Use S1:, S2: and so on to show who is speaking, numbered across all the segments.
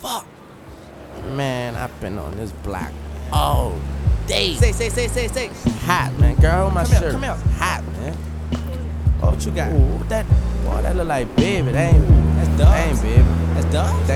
S1: fuck?
S2: Man, I've been on this block all day.
S1: Say.
S2: Hot, man. Girl, my shirt.
S1: Come here.
S2: Hot, man. Oh, what you got?
S1: Ooh, that
S2: That look like Baby. That ain't.
S1: That's Dubs.
S2: That ain't Baby.
S1: That's Dubs?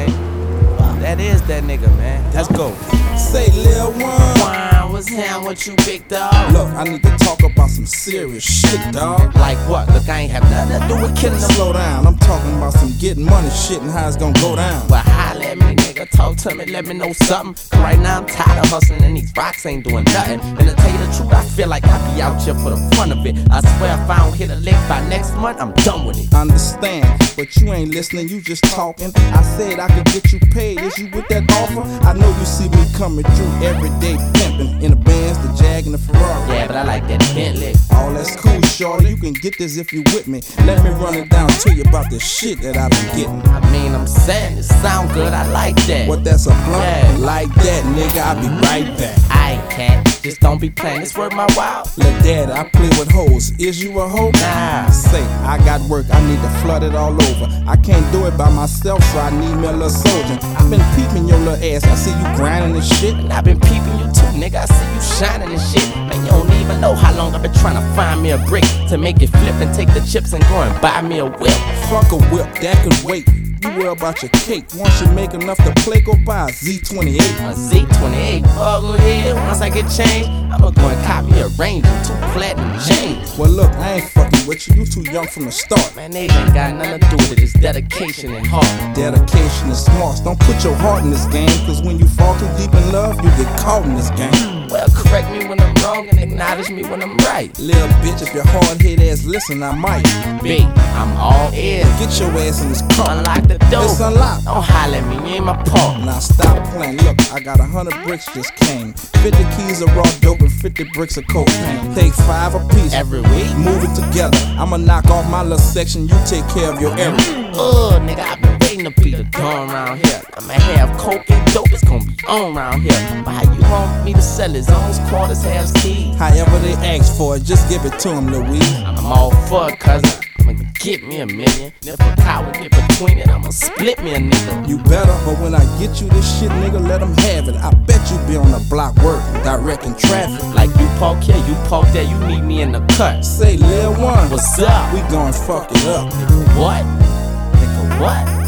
S2: That is that nigga, man. Let's go.
S3: Say, Lil One.
S2: What's down with you, big dog?
S3: Look, I need to talk about some serious shit, dog.
S2: Like what? Look, I ain't have nothing to do with killing them.
S3: Slow down, I'm talking about some getting money shit and how it's gonna go down.
S2: Well, holla at me, nigga. Talk to me, let me know something. Cause right now I'm tired of hustling and these rocks ain't doing nothing. And to tell you the truth, I feel like I be out here for the fun of it. I swear if I don't hit a lick by next month, I'm done with it.
S3: Understand, but you ain't listening, you just talking. I said I could get you paid. Is you with that offer? I know you see me coming through every day pimping in the Benz, the Jag, and the Ferrari.
S2: Yeah, but I like that Bentley.
S3: All that's cool, shorty. You can get this if you with me. Let me run it down to you about the shit that I been getting.
S2: I mean, I'm saying it sound good, I like that.
S3: What, that's a blunt?
S2: Yeah.
S3: Like that, nigga, I'll be right back.
S2: I can't, just don't be playing, it's worth my while.
S3: Look, daddy, I play with hoes. Is you a hoe?
S2: Nah.
S3: Say, I got work, I need to flood it all over. I can't do it by myself, so I need me a little soldier. I've been peeping your little ass, I see you grinding and shit.
S2: And I've been peeping you too, nigga, I see you shining and shit. Man, you don't even know how long I've been trying to find me a brick to make it flip and take the chips and go and buy me a whip.
S3: Fuck a whip, that could wait. You worry about your cake. Once you make enough to play, go buy a Z28.
S2: A Z28, oh go ahead. Once I get changed, I'ma go and cop me a Ranger, 2 platinum chains.
S3: Well look, I ain't fucking with you, you too young from the start.
S2: Man, they ain't got nothing to do with it, it's dedication and heart.
S3: Dedication and smarts, don't put your heart in this game. Cause when you fall too deep in love, you get caught in this game.
S2: Well, correct me when I'm wrong and acknowledge me when I'm right.
S3: Little bitch, if your hard-head ass listen, I might.
S2: B, I'm all ears.
S3: Get your ass in this car.
S2: Unlock the door.
S3: It's unlocked.
S2: Don't holler at me, you ain't my paw.
S3: Now stop playing. Look, I got 100 bricks just came. 50 keys of raw dope and 50 bricks of cocaine. Take 5 a piece.
S2: Every week.
S3: Move it together. I'ma knock off my little section. You take care of your area.
S2: Nigga, I've been waiting to be the dawn around here. I'ma have coke and dope, it's gonna be on around here. But how you want me to sell his own quarters, halves, keys?
S3: However they ask for it, just give it to them, Louise.
S2: I'm all for it, cousin. I'ma get me a million. And if a cow get between it, I'ma split me a nigga.
S3: You better, but when I get you this shit, nigga, let them have it. I bet you be on the block working, directing traffic.
S2: Like you park here, you park there, you need me in the cut.
S3: Say, Lil One,
S2: What's up?
S3: we gon' fuck it up.
S2: Nigga, what? Nigga, what?